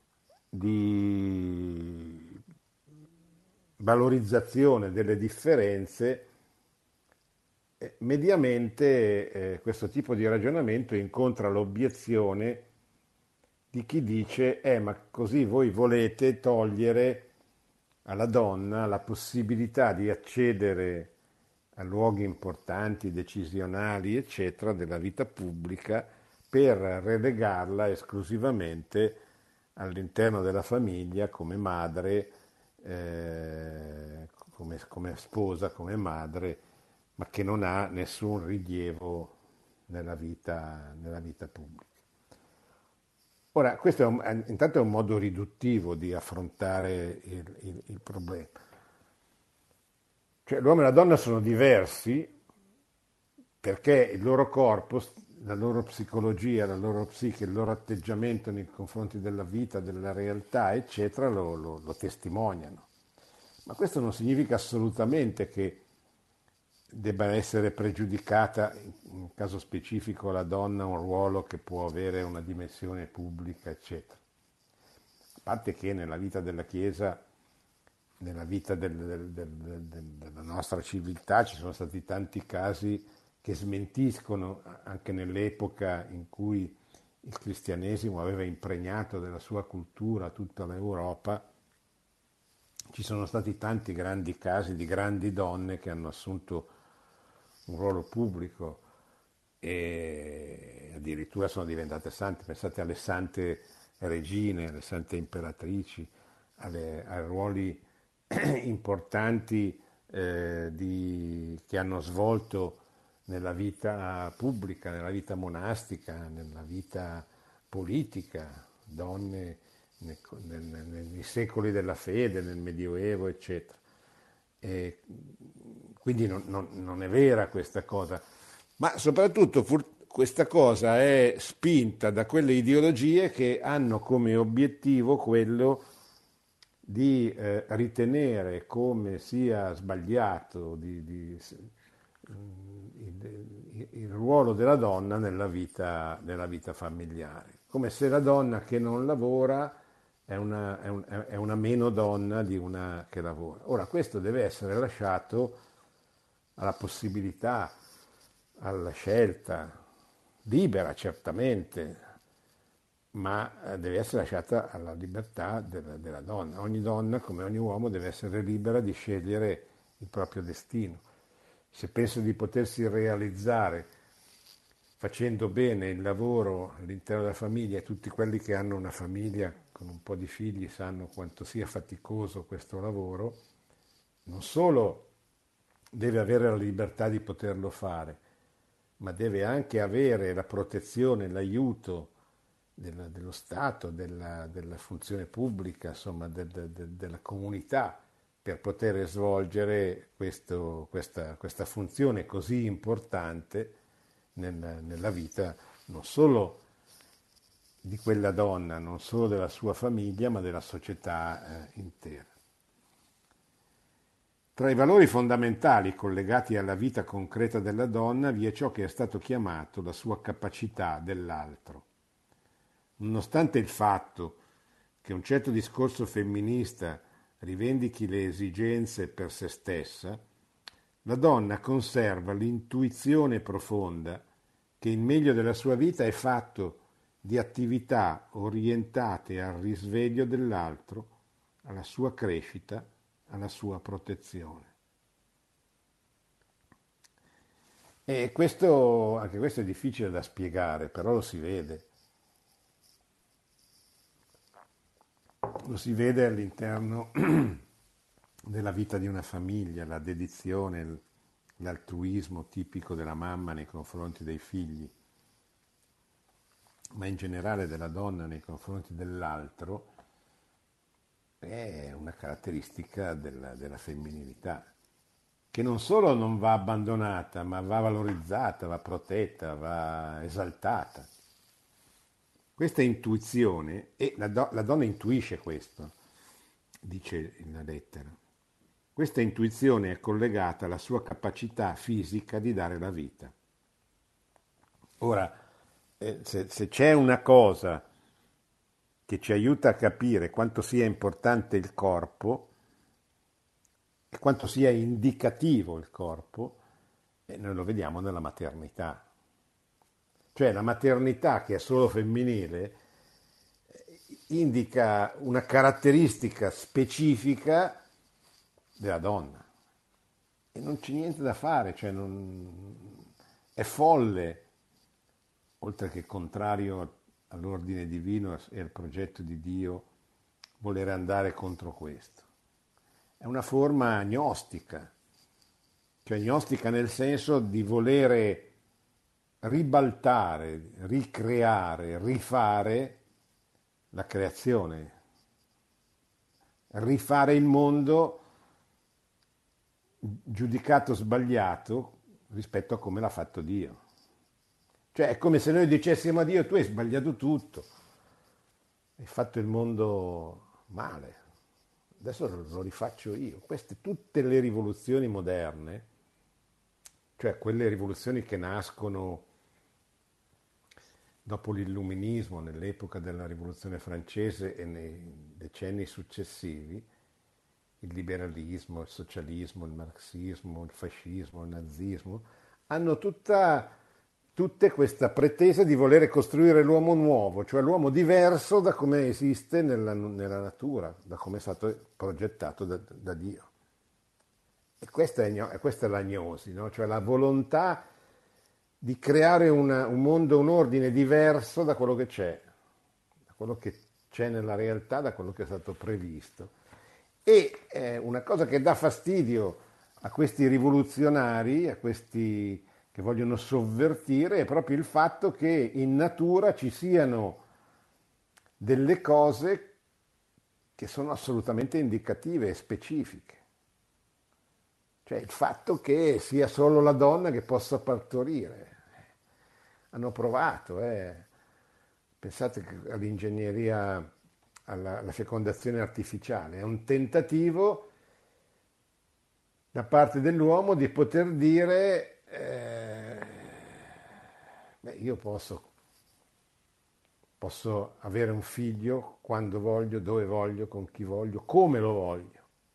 di valorizzazione delle differenze, eh, mediamente eh, questo tipo di ragionamento incontra l'obiezione di chi dice, eh, ma così voi volete togliere alla donna la possibilità di accedere a luoghi importanti, decisionali, eccetera, della vita pubblica per relegarla esclusivamente all'interno della famiglia come madre, eh, come, come sposa, come madre, ma che non ha nessun rilievo nella vita, nella vita pubblica. Ora, questo è un, intanto è un modo riduttivo di affrontare il, il, il problema. Cioè, l'uomo e la donna sono diversi perché il loro corpo, la loro psicologia, la loro psiche, il loro atteggiamento nei confronti della vita, della realtà, eccetera, lo, lo, lo testimoniano. Ma questo non significa assolutamente che debba essere pregiudicata, in caso specifico, la donna un ruolo che può avere una dimensione pubblica, eccetera. A parte che nella vita della Chiesa, nella vita del, del, del, del, della nostra civiltà, ci sono stati tanti casi che smentiscono, anche nell'epoca in cui il cristianesimo aveva impregnato della sua cultura tutta l'Europa, ci sono stati tanti grandi casi di grandi donne che hanno assunto un ruolo pubblico e addirittura sono diventate sante. Pensate alle sante regine, alle sante imperatrici, alle, ai ruoli importanti eh, di, che hanno svolto nella vita pubblica, nella vita monastica, nella vita politica, donne nei, nel, nei secoli della fede, nel Medioevo, eccetera. E quindi non, non, non è vera questa cosa, ma soprattutto questa cosa è spinta da quelle ideologie che hanno come obiettivo quello di eh, ritenere come sia sbagliato di, di, il, il ruolo della donna nella vita, nella vita familiare, come se la donna che non lavora è una, è, un, è una meno donna di una che lavora. Ora, questo deve essere lasciato alla possibilità, alla scelta, libera certamente, ma deve essere lasciata alla libertà della, della donna. Ogni donna, come ogni uomo, deve essere libera di scegliere il proprio destino. Se pensa di potersi realizzare facendo bene il lavoro all'interno della famiglia, e tutti quelli che hanno una famiglia con un po' di figli sanno quanto sia faticoso questo lavoro, non solo deve avere la libertà di poterlo fare, ma deve anche avere la protezione, l'aiuto della, dello Stato, della, della funzione pubblica, insomma, del, del, della comunità, per poter svolgere questo, questa, questa funzione così importante nel, nella vita non solo di quella donna, non solo della sua famiglia, ma della società eh, intera. Tra i valori fondamentali collegati alla vita concreta della donna vi è ciò che è stato chiamato la sua capacità dell'altro. Nonostante il fatto che un certo discorso femminista rivendichi le esigenze per se stessa, la donna conserva l'intuizione profonda che il meglio della sua vita è fatto di attività orientate al risveglio dell'altro, alla sua crescita, alla sua protezione. E questo, anche questo è difficile da spiegare, però lo si vede. Lo si vede all'interno della vita di una famiglia, la dedizione, l'altruismo tipico della mamma nei confronti dei figli, ma in generale della donna nei confronti dell'altro, è una caratteristica della, della femminilità, che non solo non va abbandonata, ma va valorizzata, va protetta, va esaltata. Questa intuizione, e la, do, la donna intuisce questo, dice la lettera, questa intuizione è collegata alla sua capacità fisica di dare la vita. Ora, eh, se, se c'è una cosa che ci aiuta a capire quanto sia importante il corpo e quanto sia indicativo il corpo, eh, noi lo vediamo nella maternità. Cioè la maternità, che è solo femminile, indica una caratteristica specifica della donna. E non c'è niente da fare, cioè non... è folle, oltre che contrario all'ordine divino e al progetto di Dio, voler andare contro questo. È una forma gnostica, cioè gnostica nel senso di volere ribaltare, ricreare, rifare la creazione, rifare il mondo giudicato sbagliato rispetto a come l'ha fatto Dio. Cioè è come se noi dicessimo a Dio: tu hai sbagliato tutto, hai fatto il mondo male, adesso lo rifaccio io. Queste tutte le rivoluzioni moderne, cioè quelle rivoluzioni che nascono dopo l'illuminismo, nell'epoca della rivoluzione francese e nei decenni successivi, il liberalismo, il socialismo, il marxismo, il fascismo, il nazismo, hanno tutta, tutte questa pretesa di volere costruire l'uomo nuovo, cioè l'uomo diverso da come esiste nella, nella natura, da come è stato progettato da, da Dio. E questa è, questa è l'agnosi, no? Cioè la volontà di creare una, un mondo, un ordine diverso da quello che c'è, da quello che c'è nella realtà, da quello che è stato previsto. E eh, una cosa che dà fastidio a questi rivoluzionari, a questi che vogliono sovvertire, è proprio il fatto che in natura ci siano delle cose che sono assolutamente indicative e specifiche. Cioè il fatto che sia solo la donna che possa partorire. Hanno provato, eh. Pensate all'ingegneria, alla, alla fecondazione artificiale, è un tentativo da parte dell'uomo di poter dire eh, beh, io posso, posso avere un figlio quando voglio, dove voglio, con chi voglio, come lo voglio.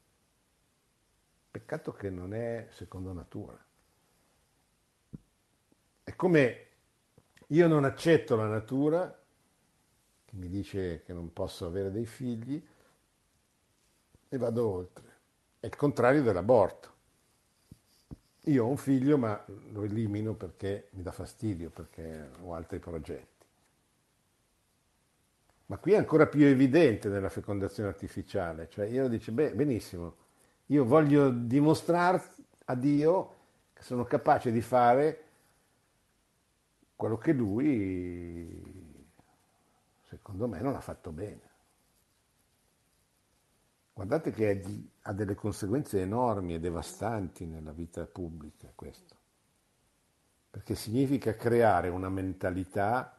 Peccato che non è secondo natura. È come io non accetto la natura che mi dice che non posso avere dei figli e vado oltre. È il contrario dell'aborto. Io ho un figlio ma lo elimino perché mi dà fastidio, perché ho altri progetti. Ma qui è ancora più evidente nella fecondazione artificiale. Cioè io dico, beh, benissimo, io voglio dimostrare a Dio che sono capace di fare quello che lui, secondo me, non ha fatto bene. Guardate che di, ha delle conseguenze enormi e devastanti nella vita pubblica questo, perché significa creare una mentalità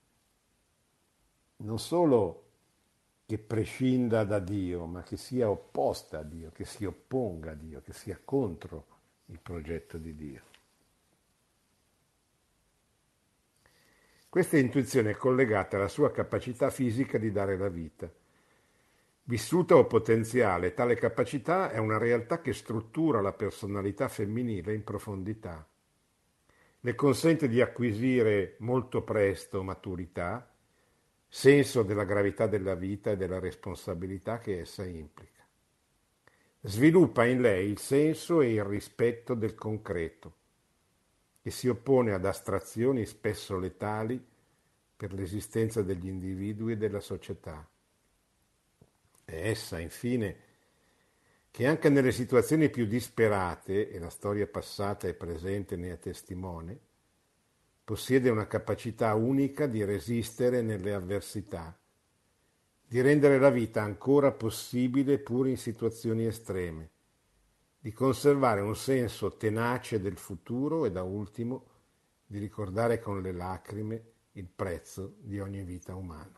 non solo che prescinda da Dio, ma che sia opposta a Dio, che si opponga a Dio, che sia contro il progetto di Dio. Questa intuizione è collegata alla sua capacità fisica di dare la vita. Vissuta o potenziale, tale capacità è una realtà che struttura la personalità femminile in profondità. Le consente di acquisire molto presto maturità, senso della gravità della vita e della responsabilità che essa implica. Sviluppa in lei il senso e il rispetto del concreto, che si oppone ad astrazioni spesso letali per l'esistenza degli individui e della società. È essa, infine, che anche nelle situazioni più disperate, e la storia passata e presente ne è testimone, possiede una capacità unica di resistere nelle avversità, di rendere la vita ancora possibile pur in situazioni estreme, di conservare un senso tenace del futuro e da ultimo di ricordare con le lacrime il prezzo di ogni vita umana.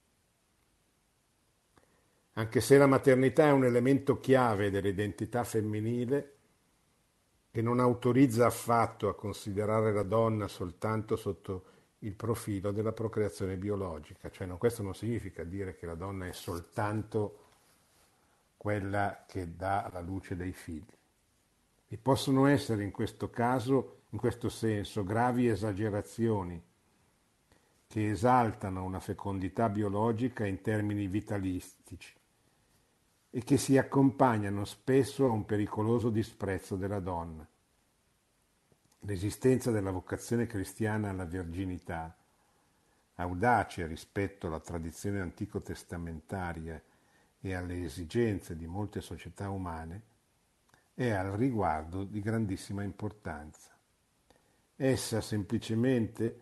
Anche se la maternità è un elemento chiave dell'identità femminile, che non autorizza affatto a considerare la donna soltanto sotto il profilo della procreazione biologica, cioè no, questo non significa dire che la donna è soltanto quella che dà alla luce dei figli. Vi possono essere in questo caso, in questo senso, gravi esagerazioni che esaltano una fecondità biologica in termini vitalistici e che si accompagnano spesso a un pericoloso disprezzo della donna. L'esistenza della vocazione cristiana alla verginità, audace rispetto alla tradizione antico-testamentaria e alle esigenze di molte società umane, è al riguardo di grandissima importanza. Essa semplicemente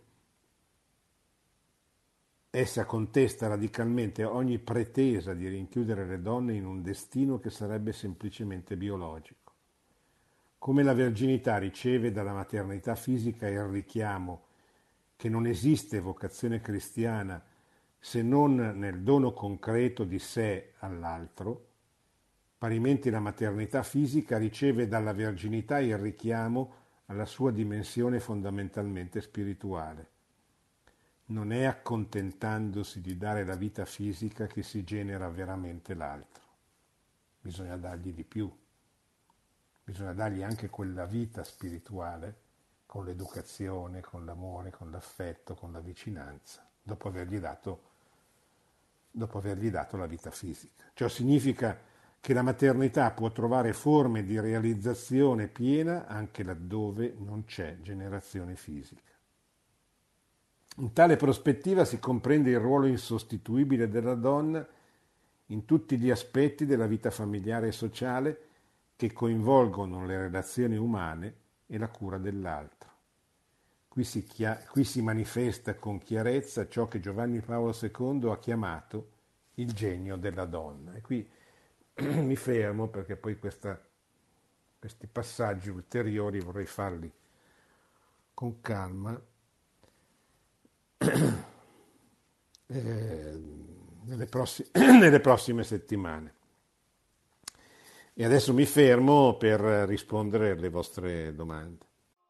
Essa contesta radicalmente ogni pretesa di rinchiudere le donne in un destino che sarebbe semplicemente biologico. Come la verginità riceve dalla maternità fisica il richiamo che non esiste vocazione cristiana se non nel dono concreto di sé all'altro, parimenti la maternità fisica riceve dalla verginità il richiamo alla sua dimensione fondamentalmente spirituale. Non è accontentandosi di dare la vita fisica che si genera veramente l'altro. Bisogna dargli di più. Bisogna dargli anche quella vita spirituale con l'educazione, con l'amore, con l'affetto, con la vicinanza, dopo avergli dato, dopo avergli dato la vita fisica. Ciò significa che la maternità può trovare forme di realizzazione piena anche laddove non c'è generazione fisica. In tale prospettiva si comprende il ruolo insostituibile della donna in tutti gli aspetti della vita familiare e sociale che coinvolgono le relazioni umane e la cura dell'altro. Qui si, chia- qui si manifesta con chiarezza ciò che Giovanni Paolo secondo ha chiamato il genio della donna. E qui mi fermo perché poi questa, questi passaggi ulteriori vorrei farli con calma. Eh, nelle, prossime, nelle prossime settimane. E adesso mi fermo per rispondere alle vostre domande.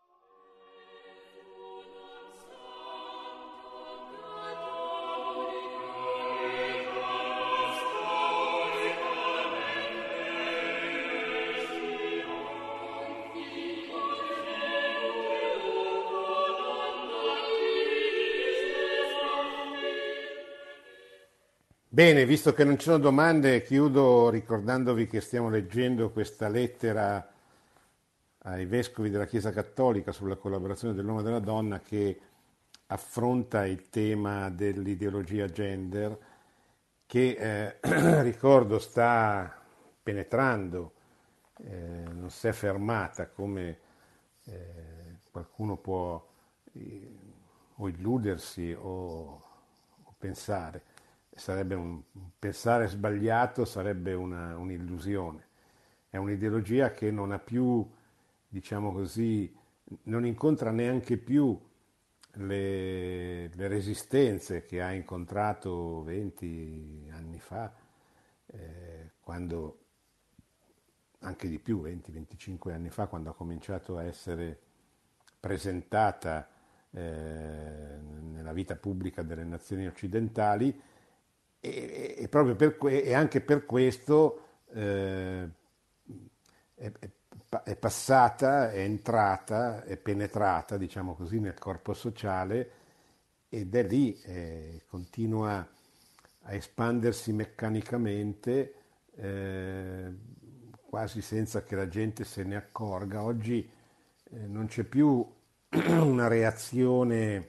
Bene, visto che non ci sono domande, chiudo ricordandovi che stiamo leggendo questa lettera ai vescovi della Chiesa Cattolica sulla collaborazione dell'uomo e della donna che affronta il tema dell'ideologia gender che, eh, ricordo, sta penetrando, eh, non si è fermata come eh, qualcuno può eh, o illudersi o, o pensare. Sarebbe un, un pensare sbagliato, sarebbe una, un'illusione. È un'ideologia che non ha più, diciamo così, non incontra neanche più le, le resistenze che ha incontrato venti anni fa, eh, quando, anche di più, venti venticinque anni fa, quando ha cominciato a essere presentata eh, nella vita pubblica delle nazioni occidentali. E, e, proprio per que- e anche per questo eh, è, è, è passata, è entrata, è penetrata, diciamo così, nel corpo sociale ed è lì, eh, continua a espandersi meccanicamente, eh, quasi senza che la gente se ne accorga. Oggi eh, non c'è più una reazione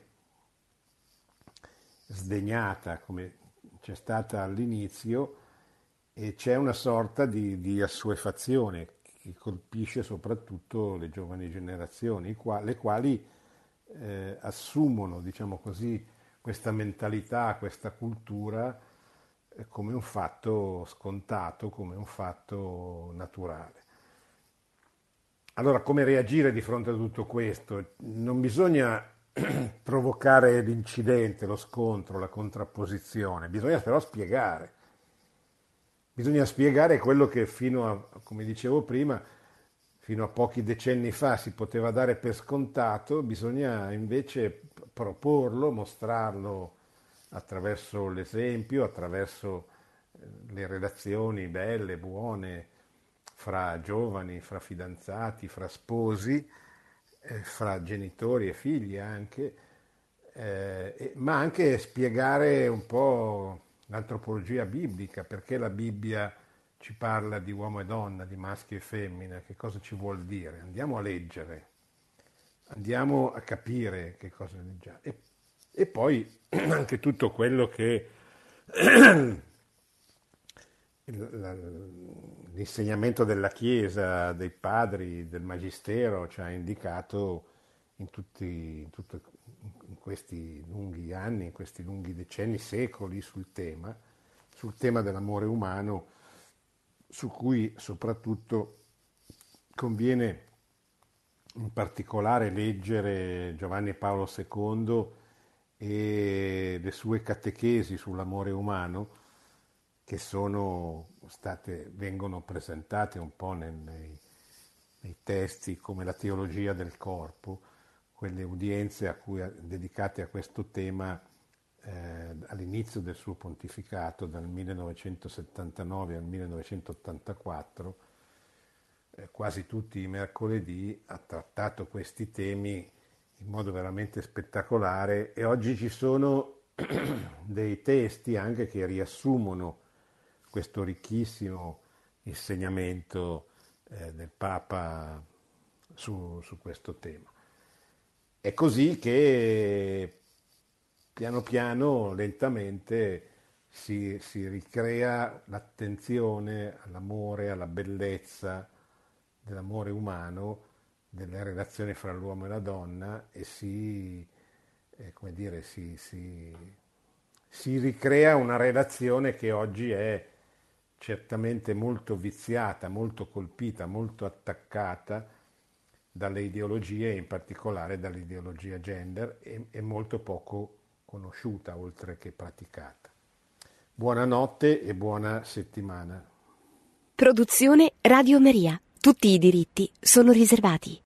sdegnata come c'è stata all'inizio, e c'è una sorta di, di assuefazione che colpisce soprattutto le giovani generazioni, i qua- le quali eh, assumono, diciamo così, questa mentalità, questa cultura eh, come un fatto scontato, come un fatto naturale. Allora, come reagire di fronte a tutto questo? Non bisogna provocare l'incidente, lo scontro, la contrapposizione, bisogna però spiegare. Bisogna spiegare quello che fino a, come dicevo prima, fino a pochi decenni fa si poteva dare per scontato, bisogna invece proporlo, mostrarlo attraverso l'esempio, attraverso eh, le relazioni belle, buone, fra giovani, fra fidanzati, fra sposi, eh, fra genitori e figli anche, eh, e- ma anche spiegare un po' l'antropologia biblica, perché la Bibbia ci parla di uomo e donna, di maschio e femmina, che cosa ci vuol dire? Andiamo a leggere, andiamo a capire che cosa leggiamo. E, e poi anche tutto quello che il- la- l'insegnamento della Chiesa, dei padri, del Magistero ci ha indicato in tutti, in tutte- in questi lunghi anni, in questi lunghi decenni, secoli sul tema, sul tema dell'amore umano, su cui soprattutto conviene in particolare leggere Giovanni Paolo secondo e le sue catechesi sull'amore umano, che sono state, vengono presentate un po' nel- nei, nei testi come la teologia del corpo, quelle udienze a cui, dedicate a questo tema eh, all'inizio del suo pontificato, dal millenovecentosettantanove al millenovecentottantaquattro, eh, quasi tutti i mercoledì, ha trattato questi temi in modo veramente spettacolare, e oggi ci sono dei testi anche che riassumono questo ricchissimo insegnamento eh, del Papa su, su questo tema. È così che piano piano, lentamente, si, si ricrea l'attenzione all'amore, alla bellezza dell'amore umano, delle relazioni fra l'uomo e la donna, e si, eh, come dire, si, si, si ricrea una relazione che oggi è certamente molto viziata, molto colpita, molto attaccata dalle ideologie, in particolare dall'ideologia gender, e, e molto poco conosciuta oltre che praticata. Buonanotte e buona settimana. Produzione Radio Maria. Tutti i diritti sono riservati.